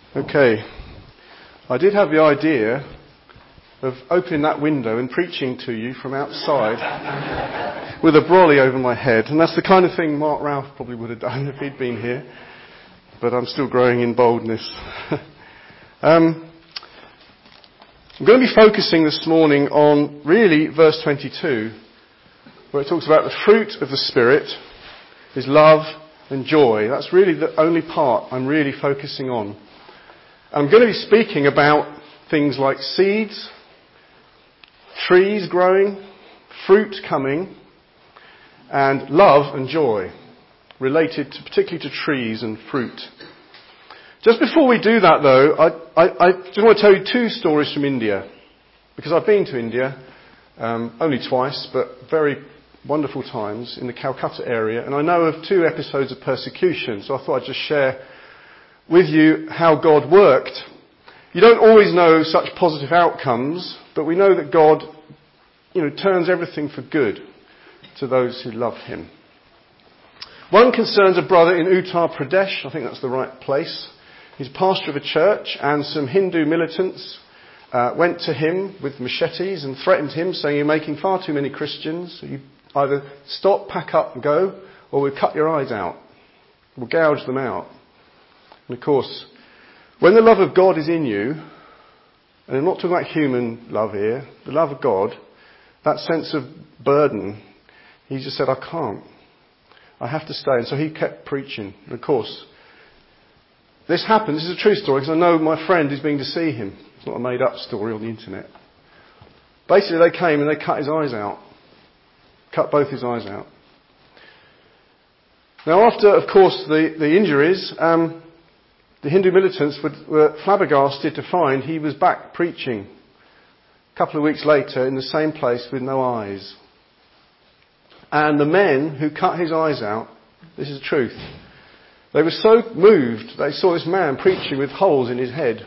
Okay, I did have the idea of opening that window and preaching to you from outside with a brolly over my head, and that's the kind of thing Mark Ralph probably would have done if he'd been here, but I'm still growing in boldness. I'm going to be focusing this morning on really verse 22, where it talks about the fruit of the Spirit is love and joy. That's really the only part I'm really focusing on. I'm going to be speaking about things like seeds, trees growing, fruit coming, and love and joy related particularly to trees and fruit. Just before we do that though, I just want to tell you two stories from India, because I've been to India only twice, but very wonderful times in the Calcutta area, and I know of two episodes of persecution, so I thought I'd just share with you how God worked. You don't always know such positive outcomes, but we know that God, turns everything for good to those who love Him. One concerns a brother in Uttar Pradesh. I think that's the right place. He's pastor of a church, and some Hindu militants went to him with machetes and threatened him, saying, "You're making far too many Christians. You either stop, pack up and go, or we'll cut your eyes out. We'll gouge them out." And of course, when the love of God is in you, and I'm not talking about human love here, the love of God, that sense of burden, he just said, "I can't. I have to stay." And so he kept preaching. And of course, this happened. This is a true story, because I know my friend is being to see him. It's not a made-up story on the internet. Basically, they came and they cut his eyes out. Cut both his eyes out. Now, after, of course, the injuries, the Hindu militants were flabbergasted to find he was back preaching a couple of weeks later in the same place with no eyes. And the men who cut his eyes out, this is the truth, they were so moved they saw this man preaching with holes in his head.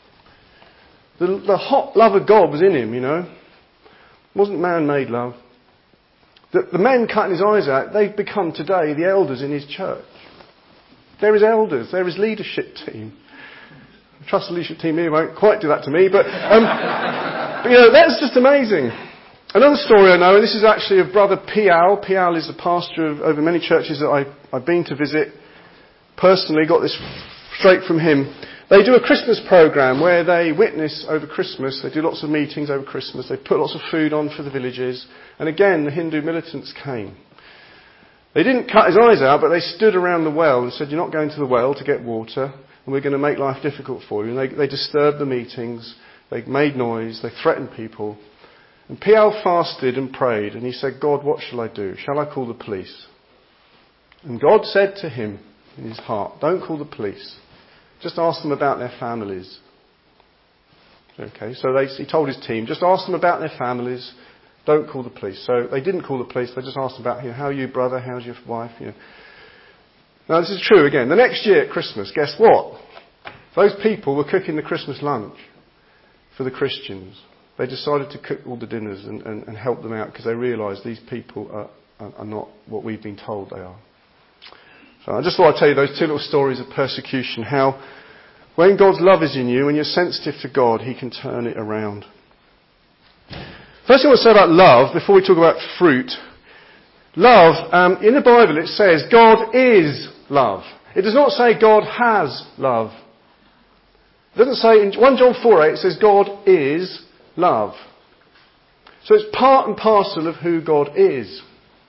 The hot love of God was in him, It wasn't man-made love. The men cutting his eyes out, they've become today the elders in his church. They're his elders. They're his leadership team. I trust the leadership team here won't quite do that to me, but that's just amazing. Another story I know, and this is actually of Brother Pial. Pial is the pastor of over many churches that I've been to visit. Personally, got this straight from him. They do a Christmas program where they witness over Christmas. They do lots of meetings over Christmas. They put lots of food on for the villages. And again, the Hindu militants came. They didn't cut his eyes out, but they stood around the well and said, "You're not going to the well to get water, and we're going to make life difficult for you." And they disturbed the meetings. They made noise. They threatened people. And Pial fasted and prayed, and he said, "God, what shall I do? Shall I call the police?" And God said to him in his heart, "Don't call the police. Just ask them about their families." Okay, so he told his team, just ask them about their families. Don't call the police. So they didn't call the police. They just asked about, how are you, brother? How's your wife? Now this is true again. The next year at Christmas, guess what? Those people were cooking the Christmas lunch for the Christians. They decided to cook all the dinners and help them out because they realised these people are not what we've been told they are. So I just thought I'd tell you those two little stories of persecution, how when God's love is in you and you're sensitive to God, He can turn it around. First thing I want to say about love, before we talk about fruit. Love, in the Bible it says God is love. It does not say God has love. It doesn't say, in 1 John 4:8 it says God is love. So it's part and parcel of who God is.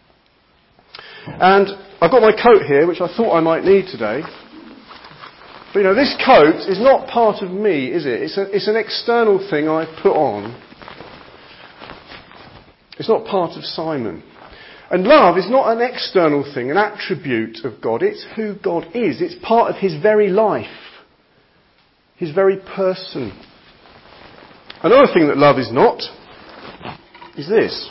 And I've got my coat here, which I thought I might need today. But this coat is not part of me, is it? It's an external thing I put on. It's not part of Simon. And love is not an external thing, an attribute of God. It's who God is. It's part of His very life. His very person. Another thing that love is not is this.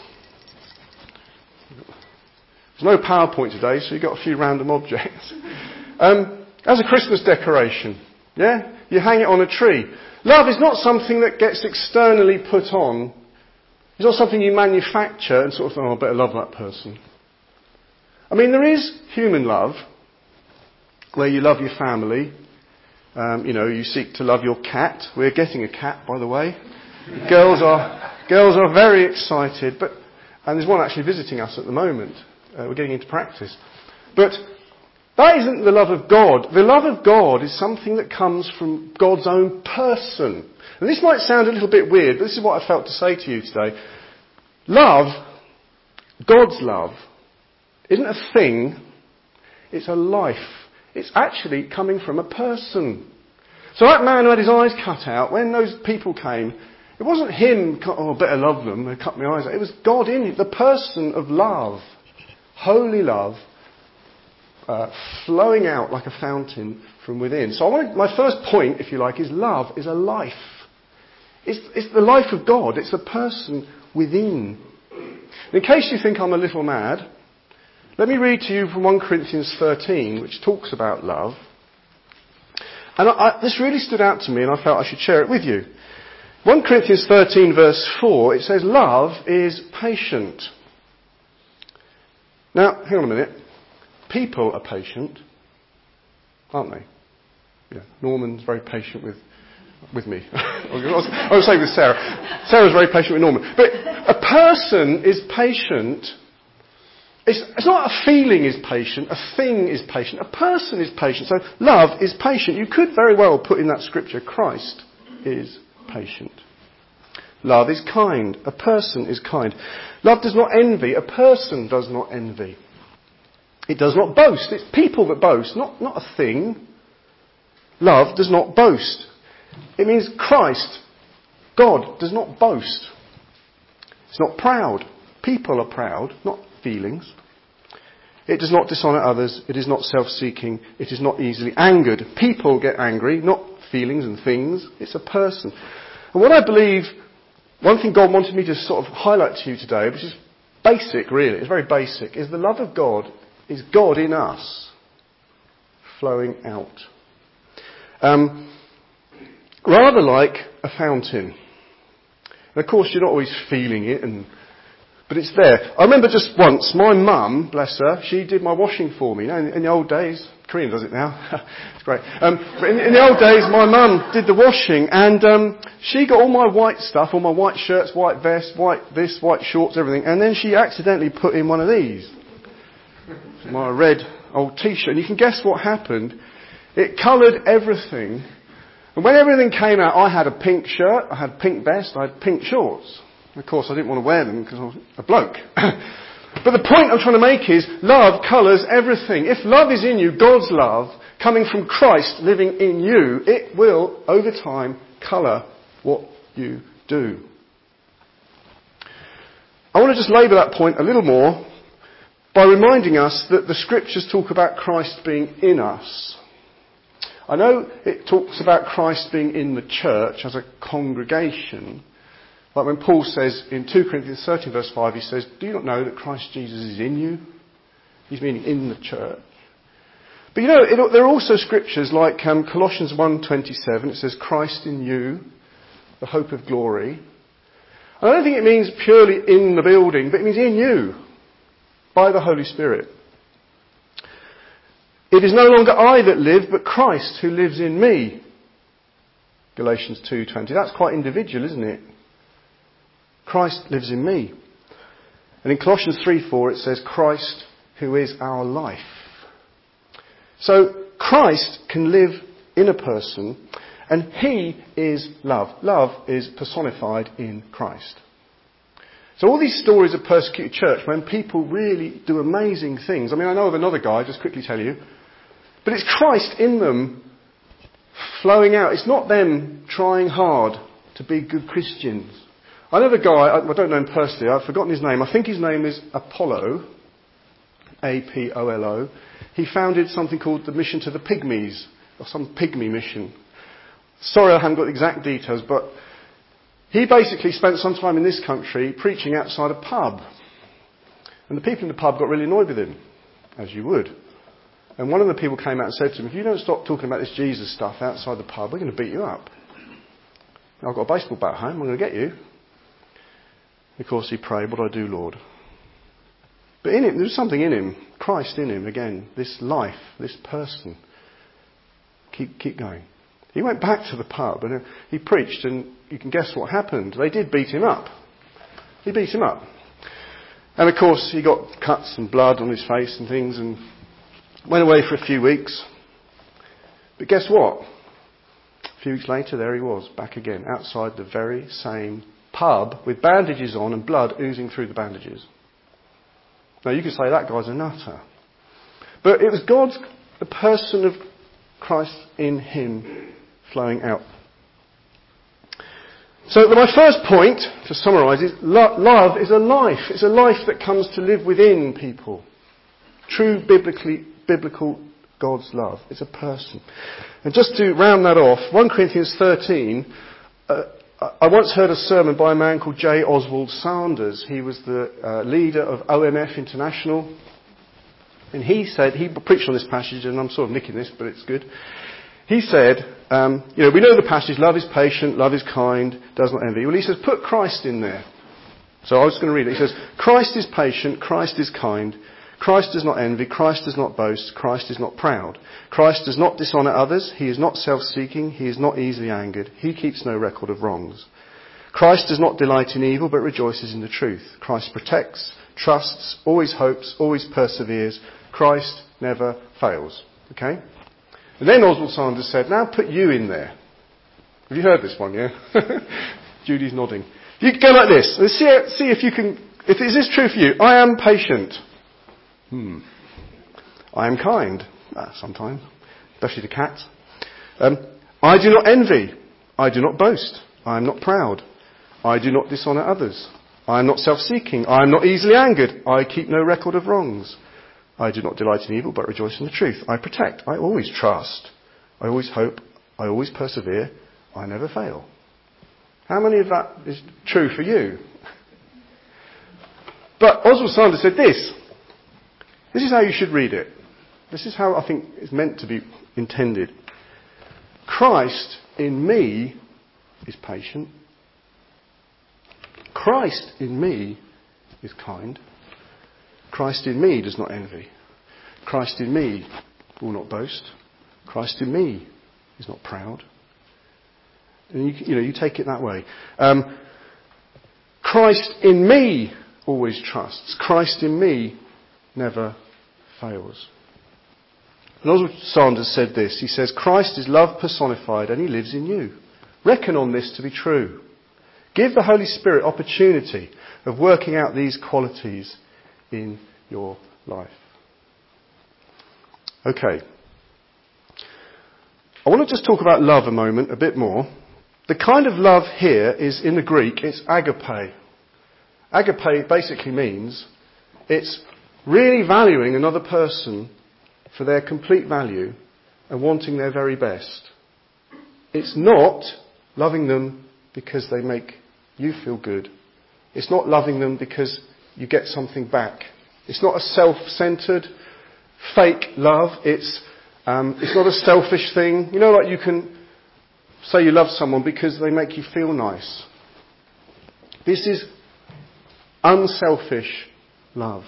There's no PowerPoint today, so you've got a few random objects. As a Christmas decoration, you hang it on a tree. Love is not something that gets externally put on. It's not something you manufacture and sort of, I better love that person. I mean, there is human love, where you love your family, You seek to love your cat. We're getting a cat, by the way. Girls are very excited, and there's one actually visiting us at the moment. We're getting into practice. But that isn't the love of God. The love of God is something that comes from God's own person. And this might sound a little bit weird, but this is what I felt to say to you today. Love, God's love, isn't a thing, it's a life. It's actually coming from a person. So that man who had his eyes cut out, when those people came, it wasn't him, I better love them, they cut my eyes out. It was God in it, the person of love, holy love, flowing out like a fountain from within. So my first point, if you like, is love is a life. It's the life of God. It's a person within. In case you think I'm a little mad, let me read to you from 1 Corinthians 13, which talks about love. And this really stood out to me, and I felt I should share it with you. 1 Corinthians 13, verse 4, it says, love is patient. Now, hang on a minute. People are patient, aren't they? Yeah, Norman's very patient with me. I was going to say with Sarah. Sarah's very patient with Norman. But a person is patient. It's not a feeling is patient, a thing is patient, a person is patient. So love is patient. You could very well put in that scripture, Christ is patient. Love is kind. A person is kind. Love does not envy. A person does not envy. It does not boast. It's people that boast, not a thing. Love does not boast. It means Christ, God, does not boast. It's not proud. People are proud, not feelings. It does not dishonour others. It is not self-seeking. It is not easily angered. People get angry, not feelings and things. It's a person. And what I believe, one thing God wanted me to sort of highlight to you today, which is basic really, it's very basic, is the love of God is God in us, flowing out. Rather like a fountain. And of course you're not always feeling it, but it's there. I remember just once, my mum, bless her, she did my washing for me. In the old days, Korean does it now. It's great. But in the old days, my mum did the washing, and she got all my white stuff, all my white shirts, white vest, white this, white shorts, everything, and then she accidentally put in one of these. My red old t-shirt. And you can guess what happened. It coloured everything. And when everything came out, I had a pink shirt, I had a pink vest, I had pink shorts. Of course, I didn't want to wear them because I was a bloke. But the point I'm trying to make is, love colours everything. If love is in you, God's love, coming from Christ living in you, it will, over time, colour what you do. I want to just labour that point a little more by reminding us that the scriptures talk about Christ being in us. I know it talks about Christ being in the church as a congregation. Like when Paul says in 2 Corinthians 13 verse 5, he says, do you not know that Christ Jesus is in you? He's meaning in the church. But there are also scriptures like Colossians 1:27. It says, Christ in you, the hope of glory. And I don't think it means purely in the building, but it means in you, by the Holy Spirit. It is no longer I that live, but Christ who lives in me. Galatians 2:20. That's quite individual, isn't it? Christ lives in me. And in Colossians 3:4 it says, Christ who is our life. So Christ can live in a person, and he is love. Love is personified in Christ. So all these stories of persecuted church, when people really do amazing things. I mean, I know of another guy, just quickly tell you. But it's Christ in them flowing out. It's not them trying hard to be good Christians. I know the guy, I don't know him personally, I've forgotten his name. I think his name is Apollo, A-P-O-L-O. He founded something called the Mission to the Pygmies, or some pygmy mission. Sorry I haven't got the exact details, but he basically spent some time in this country preaching outside a pub. And the people in the pub got really annoyed with him, as you would. And one of the people came out and said to him, if you don't stop talking about this Jesus stuff outside the pub, we're going to beat you up. I've got a baseball bat at home, I'm going to get you. Of course he prayed, what do I do, Lord? But in him, there's something in him, Christ in him, again, this life, this person. Keep going. He went back to the pub and he preached, and you can guess what happened. They did beat him up. He beat him up. And of course, he got cuts and blood on his face and things and went away for a few weeks. But guess what? A few weeks later, there he was, back again, outside the very same pub with bandages on and blood oozing through the bandages. Now, you could say that guy's a nutter. But it was the person of Christ in him flowing out. So my first point, to summarise, is love is a life. It's a life that comes to live within people. True biblical God's love. It's a person. And just to round that off, 1 Corinthians 13, I once heard a sermon by a man called J. Oswald Sanders. He was the leader of OMF International. And he preached on this passage, and I'm sort of nicking this, but it's good. He said, we know the passage, love is patient, love is kind, does not envy. Well, he says, put Christ in there. So I was going to read it. He says, Christ is patient, Christ is kind, Christ does not envy, Christ does not boast, Christ is not proud. Christ does not dishonour others, he is not self-seeking, he is not easily angered, he keeps no record of wrongs. Christ does not delight in evil, but rejoices in the truth. Christ protects, trusts, always hopes, always perseveres. Christ never fails. Okay? And then Oswald Sanders said, now put you in there. Have you heard this one, yeah? Judy's nodding. You can go like this. Let's see if you can... Is this true for you? I am patient. I am kind. Sometimes. Especially to cats. I do not envy. I do not boast. I am not proud. I do not dishonour others. I am not self-seeking. I am not easily angered. I keep no record of wrongs. I do not delight in evil, but rejoice in the truth. I protect. I always trust. I always hope. I always persevere. I never fail. How many of that is true for you? But Oswald Sanders said this. This is how you should read it. This is how I think it's meant to be intended. Christ in me is patient. Christ in me is kind. Christ in me does not envy. Christ in me will not boast. Christ in me is not proud. And you take it that way. Christ in me always trusts. Christ in me never fails. And Oswald Sanders said this. He says, Christ is love personified and he lives in you. Reckon on this to be true. Give the Holy Spirit opportunity of working out these qualities in your life. Okay. I want to just talk about love a moment, a bit more. The kind of love here is, in the Greek, it's agape. Agape basically means it's really valuing another person for their complete value and wanting their very best. It's not loving them because they make you feel good. It's not loving them because you get something back. It's not a self-centred, fake love. It's not a selfish thing. You know, like you can say you love someone because they make you feel nice. This is unselfish love.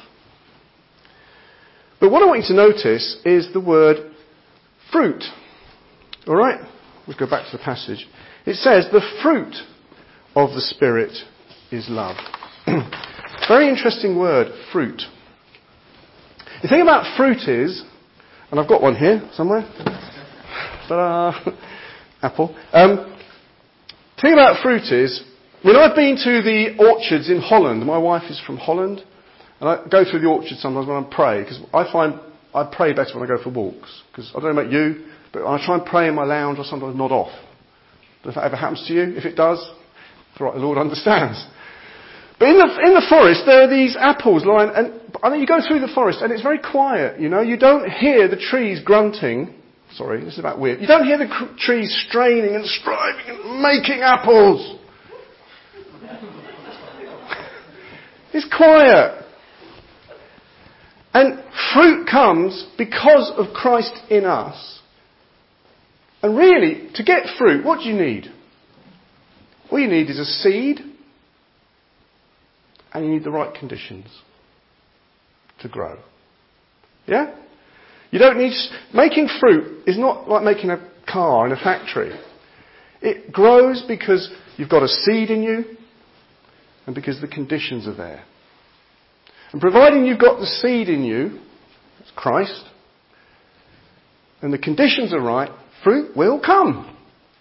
But what I want you to notice is the word fruit. All right? Let's go back to the passage. It says the fruit of the Spirit is love. Very interesting word, fruit. The thing about fruit is, and I've got one here somewhere. Ta-da! Apple. The thing about fruit is, I've been to the orchards in Holland. My wife is from Holland. And I go through the orchard sometimes when I pray, because I find I pray better when I go for walks. Because I don't know about you, but I try and pray in my lounge or sometimes nod off. If that ever happens to you, if it does, it's all right, the Lord understands. But in the forest, there are these apples lying, and I mean, you go through the forest and it's very quiet, You don't hear the trees grunting. Sorry, this is about weird. You don't hear the trees straining and striving and making apples. It's quiet. And fruit comes because of Christ in us. And really, to get fruit, what do you need? All you need is a seed, and you need the right conditions to grow. Yeah? You don't need... Making fruit is not like making a car in a factory. It grows because you've got a seed in you and because the conditions are there. And providing you've got the seed in you, that's Christ, and the conditions are right, fruit will come.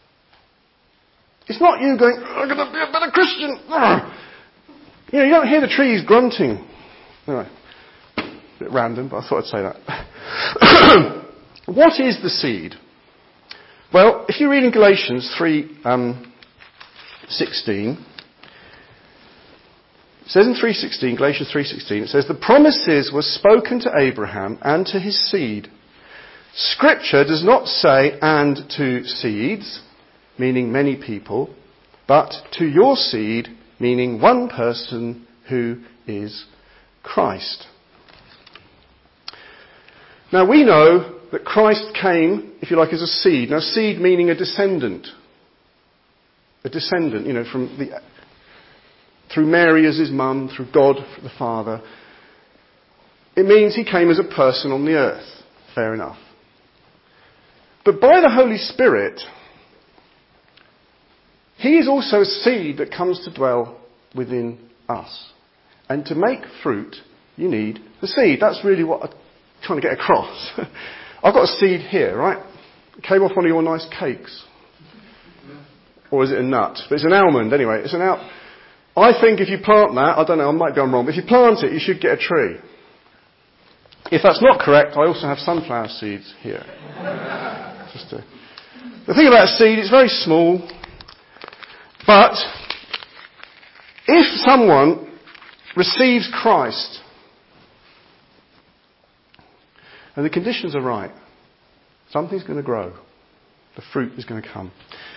It's not you going, I'm going to be a better Christian. You know, you don't hear the trees grunting. Anyway, a bit random, but I thought I'd say that. What is the seed? Well, if you read in Galatians 3:16, it says in Galatians 3:16, it says, the promises were spoken to Abraham and to his seed. Scripture does not say, and to seeds, meaning many people, but to your seed, meaning one person who is Christ. Now we know that Christ came, if you like, as a seed. Now seed meaning a descendant. A descendant, you know, through Mary as his mum, through God the Father. It means he came as a person on the earth. Fair enough. But by the Holy Spirit, he is also a seed that comes to dwell within us. And to make fruit, you need the seed. That's really what I'm trying to get across. I've got a seed here, right? It came off one of your nice cakes. Or is it a nut? But it's an almond anyway. It's an I think if you plant that, I don't know, I might be wrong, but if you plant it, you should get a tree. If that's not correct, I also have sunflower seeds here. The thing about a seed, it's very small. But if someone receives Christ and the conditions are right, something's going to grow. The fruit is going to come.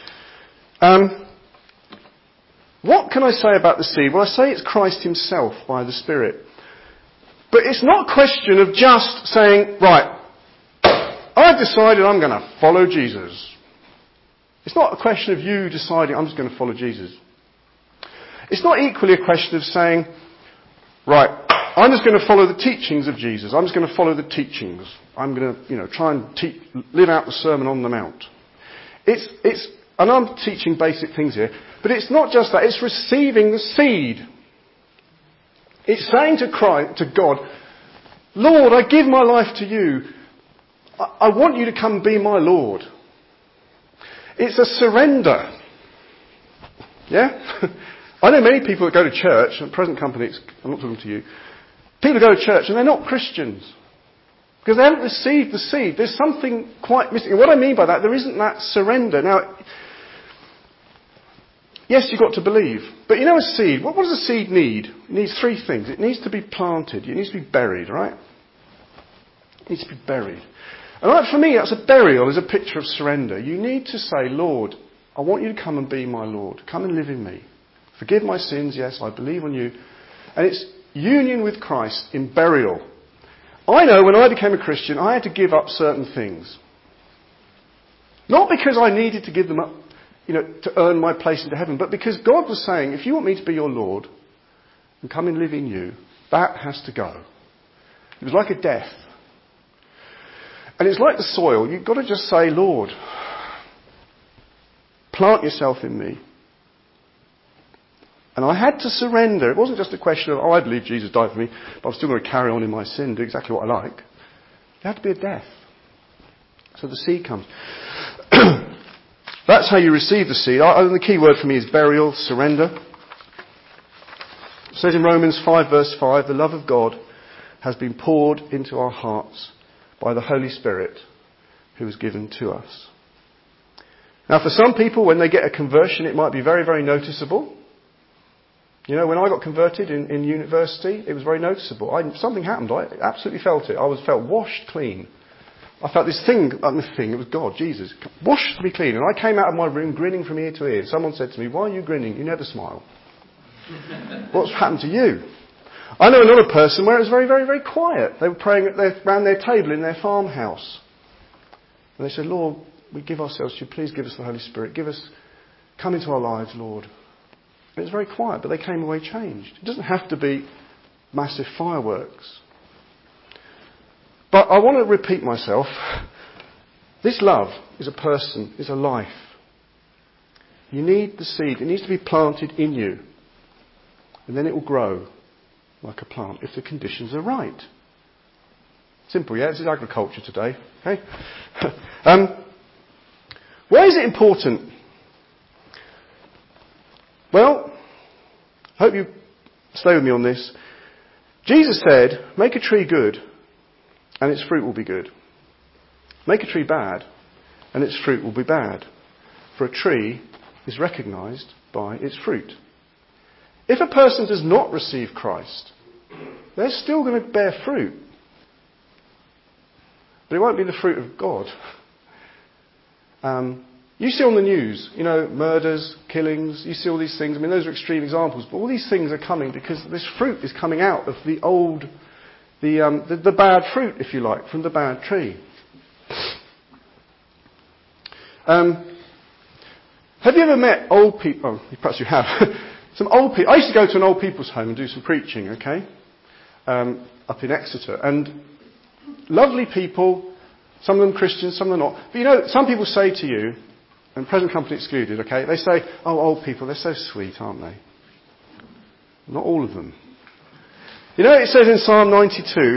What can I say about the seed? Well, I say it's Christ himself by the Spirit. But it's not a question of just saying, right, I've decided I'm going to follow Jesus. It's not a question of you deciding I'm just going to follow Jesus. It's not equally a question of saying, right, I'm just going to follow the teachings of Jesus. I'm just going to follow the teachings. I'm going to, try and live out the Sermon on the Mount. And I'm teaching basic things here, but it's not just that. It's receiving the seed. It's saying to God, Lord, I give my life to you. I want you to come and be my Lord. It's a surrender. Yeah? I know many people that go to church, and present company, I'm not talking to you. People go to church and they're not Christians. Because they haven't received the seed. There's something quite missing. And what I mean by that, there isn't that surrender. Now, yes, you've got to believe. But a seed, what does a seed need? It needs three things. It needs to be planted. It needs to be buried, right? It needs to be buried. And for me, that's a burial, is a picture of surrender. You need to say, Lord, I want you to come and be my Lord. Come and live in me. Forgive my sins, yes, I believe on you. And it's union with Christ in burial. I know when I became a Christian, I had to give up certain things. Not because I needed to give them up, to earn my place into heaven, but because God was saying, if you want me to be your Lord and come and live in you, that has to go. It was like a death. And it's like the soil. You've got to just say, Lord, plant yourself in me. And I had to surrender. It wasn't just a question of, I believe Jesus died for me, but I'm still going to carry on in my sin, do exactly what I like. There had to be a death. So the seed comes. That's how you receive the seed. The key word for me is burial, surrender. It says in Romans 5 verse 5, the love of God has been poured into our hearts by the Holy Spirit who was given to us. Now for some people, when they get a conversion, it might be very, very noticeable. When I got converted in university, it was very noticeable. Something happened. I absolutely felt it. I felt washed clean. I felt this thing, it was God, Jesus, washed me clean. And I came out of my room grinning from ear to ear. Someone said to me, why are you grinning? You never smile. What's happened to you? I know another person where it was very, very, very quiet. They were praying around their table in their farmhouse. And they said, Lord, we give ourselves to you. Please give us the Holy Spirit. Come into our lives, Lord. It was very quiet, but they came away changed. It doesn't have to be massive fireworks. But I want to repeat myself. This love is a person, is a life. You need the seed. It needs to be planted in you. And then it will grow like a plant if the conditions are right. Simple, yeah? This is agriculture today. Okay? Why is it important? Well, I hope you stay with me on this. Jesus said, make a tree good and its fruit will be good. Make a tree bad and its fruit will be bad. For a tree is recognised by its fruit. If a person does not receive Christ, they're still going to bear fruit. But it won't be the fruit of God. You see on the news, murders, killings, you see all these things. I mean, those are extreme examples, but all these things are coming because this fruit is coming out of the old, the bad fruit, if you like, from the bad tree. Have you ever met old people? Oh, perhaps you have. Some old people. I used to go to an old people's home and do some preaching, okay? Up in Exeter. And lovely people, some of them Christians, some of them not. But some people say to you, and present company excluded, okay? They say, oh, old people, they're so sweet, aren't they? Not all of them. It says in Psalm 92,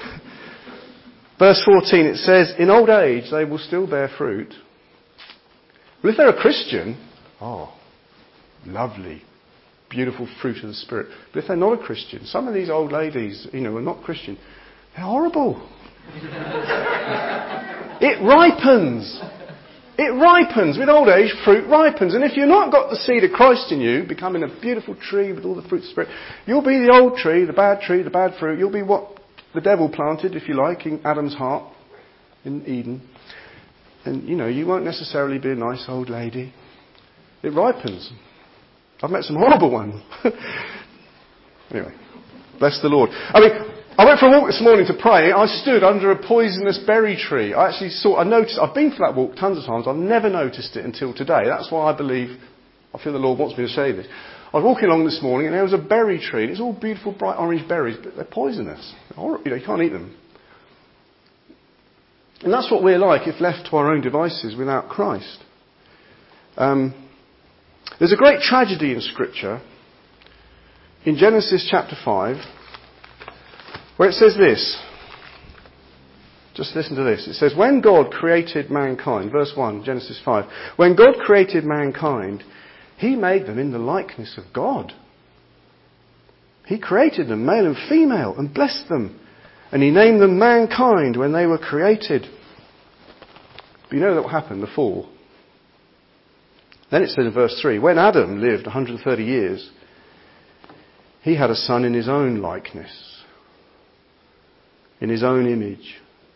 verse 14, it says, in old age they will still bear fruit. Well, if they're a Christian, lovely, beautiful fruit of the Spirit. But if they're not a Christian, some of these old ladies, are not Christian, they're horrible. It ripens. It ripens. With old age, fruit ripens. And if you've not got the seed of Christ in you, becoming a beautiful tree with all the fruit of the Spirit, you'll be the old tree, the bad fruit. You'll be what the devil planted, if you like, in Adam's heart, in Eden. And, you won't necessarily be a nice old lady. It ripens. I've met some horrible ones. Anyway, bless the Lord. I went for a walk this morning to pray. I stood under a poisonous berry tree. I noticed, I've been for that walk tons of times. I've never noticed it until today. That's why I feel the Lord wants me to say this. I was walking along this morning and there was a berry tree. And it's all beautiful, bright orange berries, but they're poisonous. You can't eat them. And that's what we're like if left to our own devices without Christ. There's a great tragedy in Scripture, in Genesis chapter 5, where it says this. Just listen to this. It says, when God created mankind, verse 1, Genesis 5, when God created mankind, He made them in the likeness of God. He created them, male and female, and blessed them. And He named them mankind when they were created. But you know what happened? The fall. Then it says in verse 3, when Adam lived 130 years, he had a son in his own likeness, in his own image.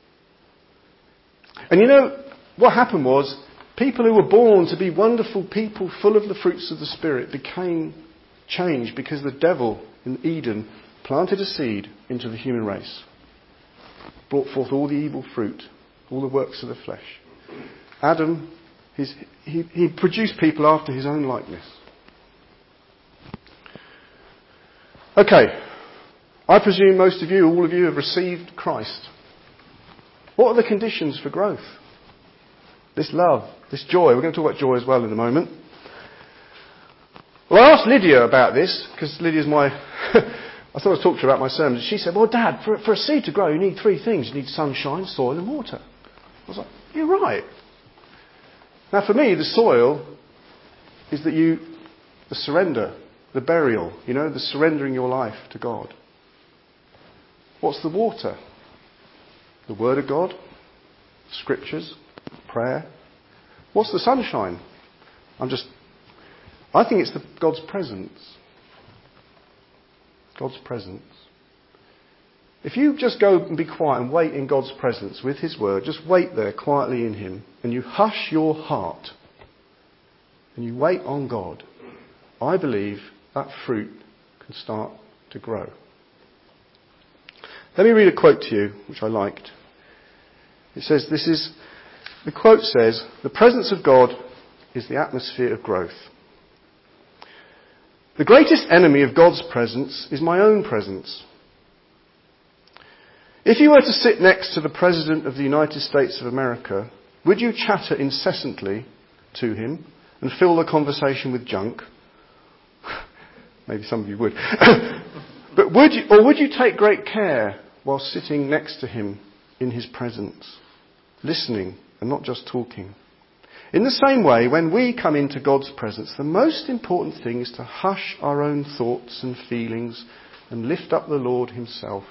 And what happened was, people who were born to be wonderful people full of the fruits of the Spirit became changed because the devil in Eden planted a seed into the human race. Brought forth all the evil fruit, all the works of the flesh. Adam, he produced people after his own likeness. Okay, I presume most of you, all of you, have received Christ. What are the conditions for growth? This love, this joy. We're going to talk about joy as well in a moment. Well, I asked Lydia about this, because Lydia's my... I thought I'd talk to her about my sermons. She said, well, Dad, for a seed to grow, you need 3 things. You need sunshine, soil and water. I was like, you're right. Now, for me, the soil is the surrender, the burial, the surrendering your life to God. What's the water? The Word of God, Scriptures, prayer. What's the sunshine? I think it's God's presence. God's presence. If you just go and be quiet and wait in God's presence with His Word, just wait there quietly in Him, and you hush your heart, and you wait on God, I believe that fruit can start to grow. Let me read a quote to you, which I liked. It says, the quote says, the presence of God is the atmosphere of growth. The greatest enemy of God's presence is my own presence. If you were to sit next to the President of the United States of America, Would you chatter incessantly to him and fill the conversation with junk? Maybe some of you would. But would you take great care while sitting next to him in his presence, listening and not just talking? In the same way, when we come into God's presence, the most important thing is to hush our own thoughts and feelings and lift up the Lord himself.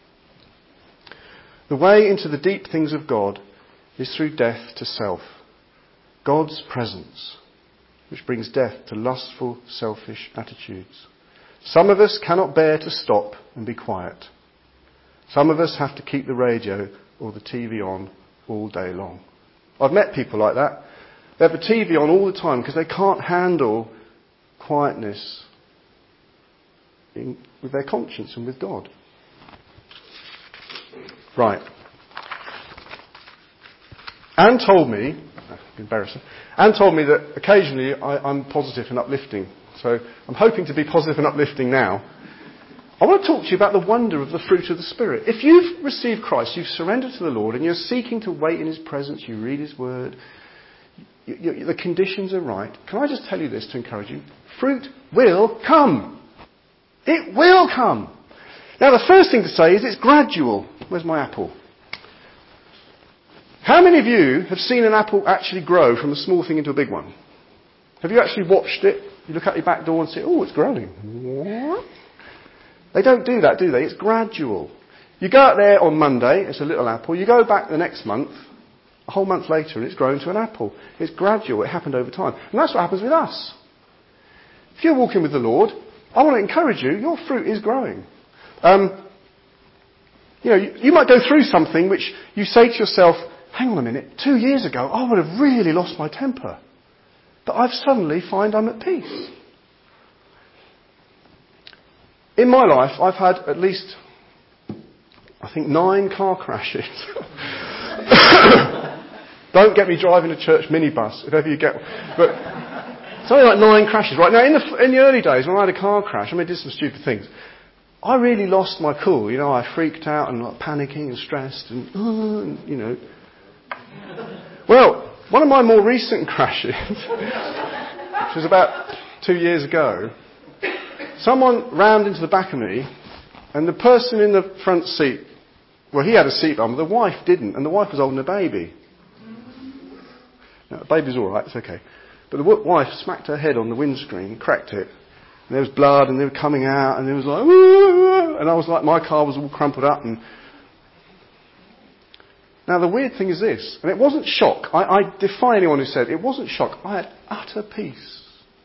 The way into the deep things of God is through death to self. God's presence, which brings death to lustful, selfish attitudes. Some of us cannot bear to stop and be quiet. Some of us have to keep the radio or the TV on all day long. I've met people like that. They have the TV on all the time because they can't handle quietness with their conscience and with God. Right. Anne told me, embarrassing, Anne told me that occasionally I'm positive and uplifting. So I'm hoping to be positive and uplifting now. I want to talk to you about the wonder of the fruit of the Spirit. If you've received Christ, you've surrendered to the Lord and you're seeking to wait in his presence, you read his word, the conditions are right. Can I just tell you this to encourage you? Fruit will come. It will come. Now the first thing to say is it's gradual. Where's my apple? How many of you have seen an apple actually grow from a small thing into a big one? Have you actually watched it? You look out your back door and say, oh, it's growing. What? They don't do that, do they? It's gradual. You go out there on Monday, it's a little apple. You go back the next month, a whole month later, and it's grown to an apple. It's gradual. It happened over time. And that's what happens with us. If you're walking with the Lord, I want to encourage you, your fruit is growing. You might go through something which you say to yourself, hang on a minute, 2 years ago I would have really lost my temper. But I've suddenly find I'm at peace. In my life, I've had at least, I think, 9 car crashes. Don't get me driving a church minibus, if ever you get one. But something like 9 crashes. Right now, in the early days, when I had a car crash, I did some stupid things. I really lost my cool. I freaked out and panicking and stressed and. Well, one of my more recent crashes, which was about 2 years ago, someone rammed into the back of me, and the person in the front seat, well, he had a seatbelt on, but the wife didn't, and the wife was holding a baby. Now, the baby's all right, it's okay. But the wife smacked her head on the windscreen, cracked it, and there was blood, and they were coming out, and it was like, woo! And I was like, my car was all crumpled up, and now the weird thing is this, and it wasn't shock. I defy anyone who said it wasn't shock. I had utter peace.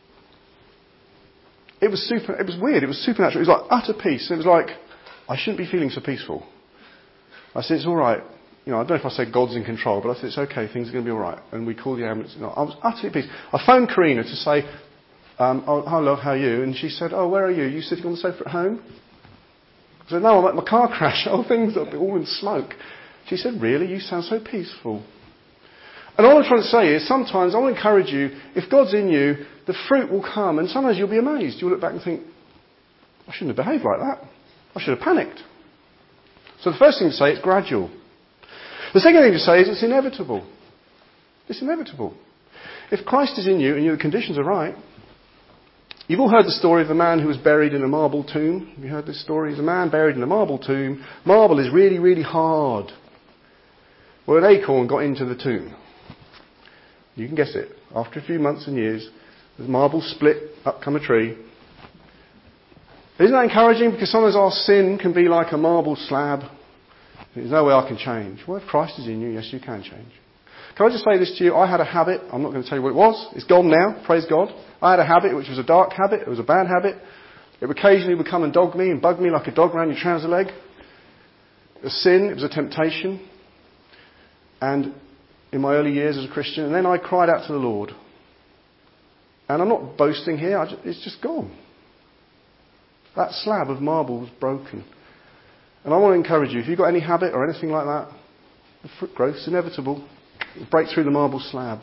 It was weird. It was supernatural. It was like utter peace. It was like, I shouldn't be feeling so peaceful. I said, it's all right. I don't know if I said God's in control, but I said, it's okay. Things are going to be all right. And we called the ambulance. I was utterly at peace. I phoned Karina to say, oh, hi love, how are you? And she said, oh, where are you? Are you sitting on the sofa at home? I said, no, I'm at my car crash. Oh, things are all in smoke. She said, really? You sound so peaceful. And all I'm trying to say is, sometimes I want to encourage you, if God's in you, the fruit will come, and sometimes you'll be amazed. You'll look back and think, I shouldn't have behaved like that. I should have panicked. So the first thing to say, it's gradual. The second thing to say is it's inevitable. It's inevitable. If Christ is in you and your conditions are right, you've all heard the story of the man who was buried in a marble tomb. Have you heard this story? There's a man buried in a marble tomb. Marble is really, really hard. Well, an acorn got into the tomb. You can guess it. After a few months and years, the marble split, up come a tree. Isn't that encouraging? Because sometimes our sin can be like a marble slab. There's no way I can change. Well, if Christ is in you, yes, you can change. Can I just say this to you? I had a habit. I'm not going to tell you what it was. It's gone now. Praise God. I had a habit which was a dark habit. It was a bad habit. It occasionally would come and dog me and bug me like a dog around your trouser leg. A sin. It was a temptation. And in my early years as a Christian, and then I cried out to the Lord. And I'm not boasting here. It's just gone. That slab of marble was broken. And I want to encourage you, if you've got any habit or anything like that, the fruit growth's inevitable. It'll break through the marble slab.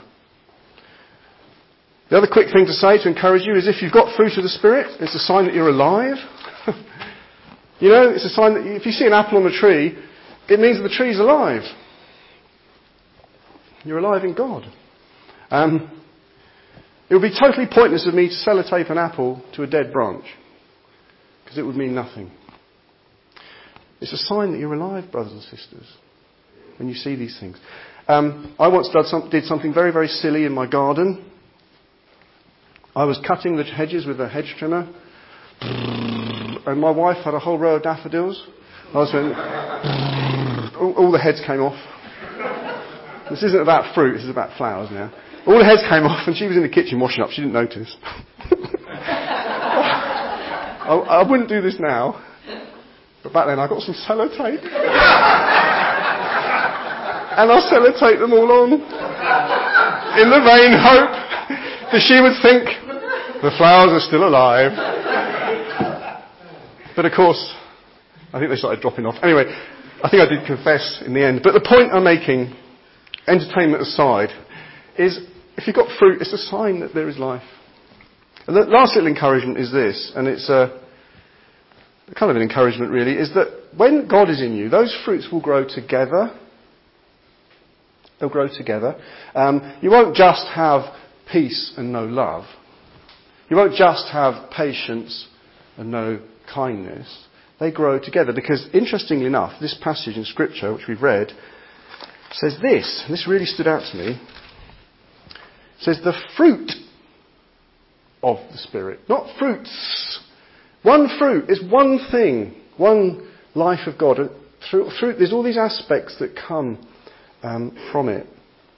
The other quick thing to say to encourage you is if you've got fruit of the Spirit, it's a sign that you're alive. It's a sign that if you see an apple on a tree, it means that the tree's alive. You're alive in God. It would be totally pointless of me to sellotape an apple to a dead branch, because it would mean nothing. It's a sign that you're alive, brothers and sisters, when you see these things. I once did something very, very silly in my garden. I was cutting the hedges with a hedge trimmer, and my wife had a whole row of daffodils. All the heads came off. This isn't about fruit, this is about flowers now. All the heads came off, and she was in the kitchen washing up. She didn't notice. I wouldn't do this now, but back then I got some sellotape. And I'll sellotape them all on, in the vain hope that she would think the flowers are still alive. But of course, I think they started dropping off. Anyway, I think I did confess in the end. But the point I'm making, entertainment aside, is if you've got fruit, it's a sign that there is life. And the last little encouragement is this, and it's a kind of an encouragement really, is that when God is in you, those fruits will grow together. They'll grow together. You won't just have peace and no love. You won't just have patience and no kindness. They grow together because, interestingly enough, this passage in Scripture, which we've read, says this, and this really stood out to me. It says the fruit of the Spirit, not fruits. One fruit is one thing, one life of God. And through there's all these aspects that come from it.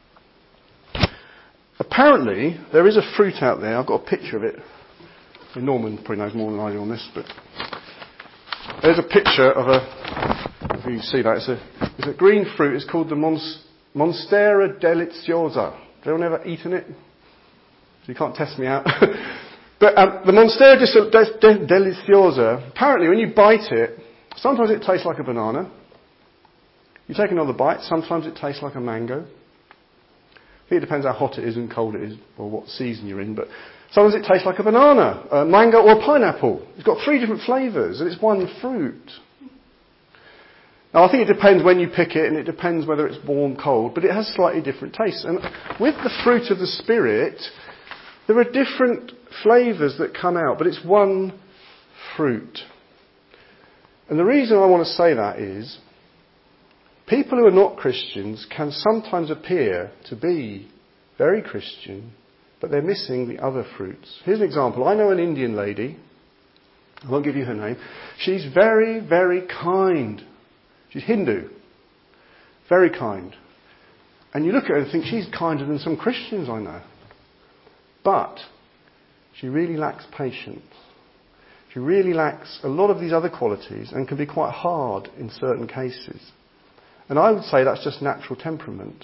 Apparently, there is a fruit out there. I've got a picture of it. Norman probably knows more than I do on this, but there's a picture of if you can see that, it's a green fruit. It's called the Monstera deliciosa. Has anyone ever eaten it? So you can't test me out. But the Monstera deliciosa, apparently when you bite it, sometimes it tastes like a banana. You take another bite, sometimes it tastes like a mango. I think it depends how hot it is and cold it is, or what season you're in, but sometimes it tastes like a banana, a mango or a pineapple. It's got 3 different flavours, and it's one fruit. Now I think it depends when you pick it, and it depends whether it's warm, cold, but it has slightly different tastes. And with the fruit of the Spirit, there are different flavours that come out, but it's one fruit. And the reason I want to say that is, people who are not Christians can sometimes appear to be very Christian, but they're missing the other fruits. Here's an example. I know an Indian lady. I won't give you her name. She's very, very kind. She's Hindu. Very kind. And you look at her and think she's kinder than some Christians I know. But she really lacks patience. She really lacks a lot of these other qualities and can be quite hard in certain cases. And I would say that's just natural temperament.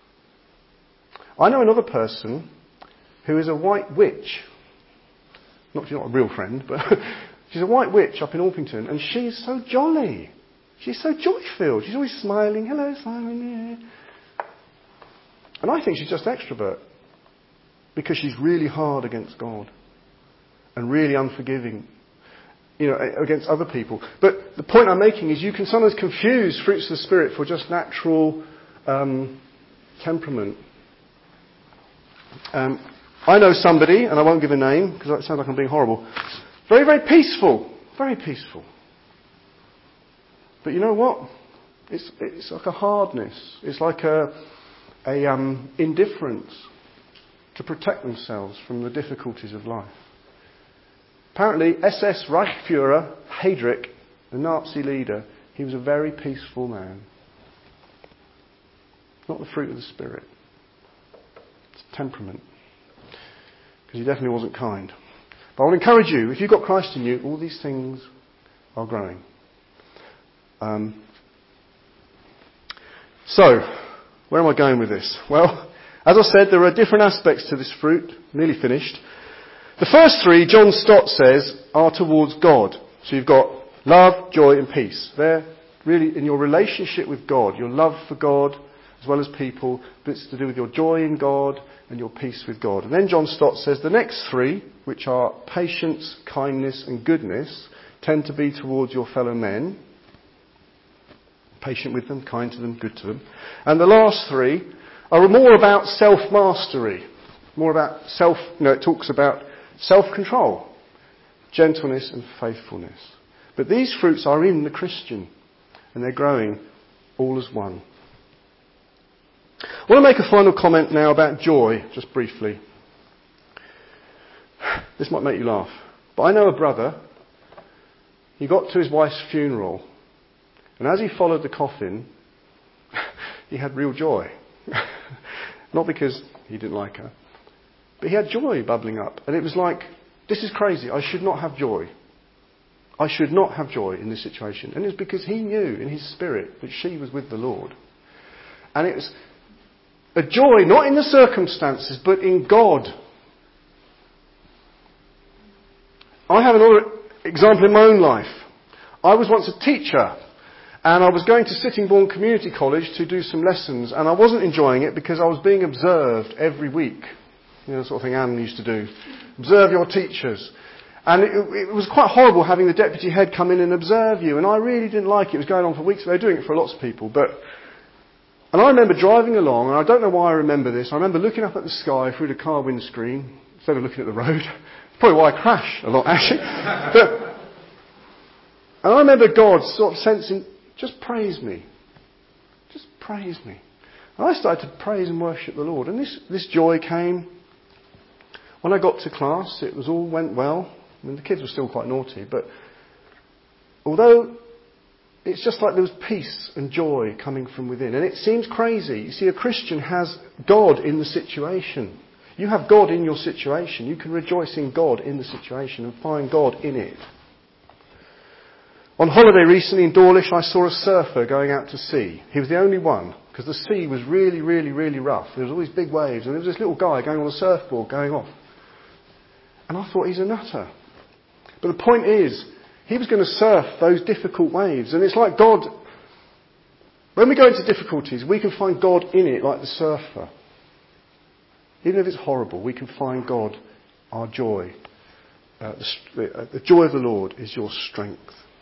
I know another person who is a white witch. She's not a real friend, but she's a white witch up in Orpington, and she's so jolly. She's so joy-filled. She's always smiling. Hello, Simon. Yeah. And I think she's just extrovert because she's really hard against God and really unforgiving, against other people. But the point I'm making is you can sometimes confuse fruits of the Spirit for just natural temperament. I know somebody, and I won't give a name because that sounds like I'm being horrible. Very, very peaceful. Very peaceful. But you know what? It's like a hardness. It's like a indifference to protect themselves from the difficulties of life. Apparently, SS Reichsfuhrer Heydrich, the Nazi leader, he was a very peaceful man. Not the fruit of the Spirit. It's temperament. Because he definitely wasn't kind. But I want to encourage you, if you've got Christ in you, all these things are growing. So, where am I going with this? Well, as I said, there are different aspects to this fruit. Nearly finished. The first 3, John Stott says, are towards God. So you've got love, joy and peace. They're really in your relationship with God, your love for God as well as people, but it's to do with your joy in God and your peace with God. And then John Stott says the next 3, which are patience, kindness and goodness, tend to be towards your fellow men. Patient with them, kind to them, good to them. And the last 3 are more about self-mastery, more about it talks about self-control, gentleness and faithfulness. But these fruits are in the Christian, and they're growing all as one. I want to make a final comment now about joy, just briefly. This might make you laugh, but I know a brother. He got to his wife's funeral, and as he followed the coffin, he had real joy. Not because he didn't like her, but he had joy bubbling up. And it was like, this is crazy. I should not have joy. I should not have joy in this situation. And it was because he knew in his spirit that she was with the Lord. And it was a joy not in the circumstances, but in God. I have another example in my own life. I was once a teacher, and I was going to Sittingbourne Community College to do some lessons, and I wasn't enjoying it because I was being observed every week. You know, the sort of thing Anne used to do. Observe your teachers. And it was quite horrible having the deputy head come in and observe you, and I really didn't like it. It was going on for weeks. They were doing it for lots of people. And I remember driving along, and I don't know why I remember this. I remember looking up at the sky through the car windscreen instead of looking at the road. Probably why I crash a lot, actually. And I remember God sort of sensing, just praise me. Just praise me. And I started to praise and worship the Lord. And this joy came. When I got to class, all went well. I mean, the kids were still quite naughty, but although it's just like there was peace and joy coming from within. And it seems crazy. You see, a Christian has God in the situation. You have God in your situation. You can rejoice in God in the situation and find God in it. On holiday recently in Dawlish, I saw a surfer going out to sea. He was the only one, because the sea was really, really, really rough. There was all these big waves, and there was this little guy going on a surfboard going off. And I thought, he's a nutter. But the point is, he was going to surf those difficult waves. And it's like God, when we go into difficulties, we can find God in it like the surfer. Even if it's horrible, we can find God, our joy. The joy of the Lord is your strength.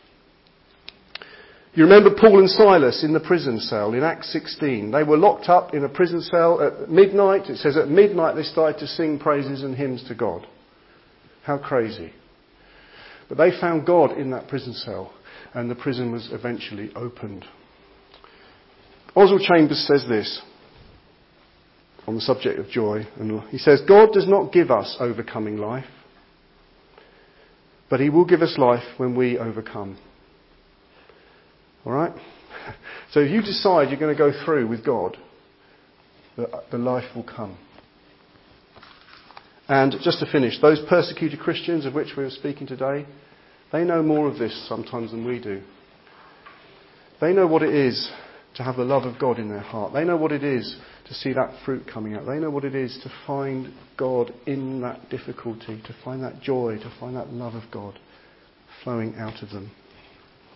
You remember Paul and Silas in the prison cell in Acts 16. They were locked up in a prison cell at midnight. It says at midnight they started to sing praises and hymns to God. How crazy. But they found God in that prison cell, and the prison was eventually opened. Oswald Chambers says this on the subject of joy. And he says, God does not give us overcoming life, but he will give us life when we overcome. All right? So if you decide you're going to go through with God, the life will come. And just to finish, those persecuted Christians of which we were speaking today, they know more of this sometimes than we do. They know what it is to have the love of God in their heart. They know what it is to see that fruit coming out. They know what it is to find God in that difficulty, to find that joy, to find that love of God flowing out of them.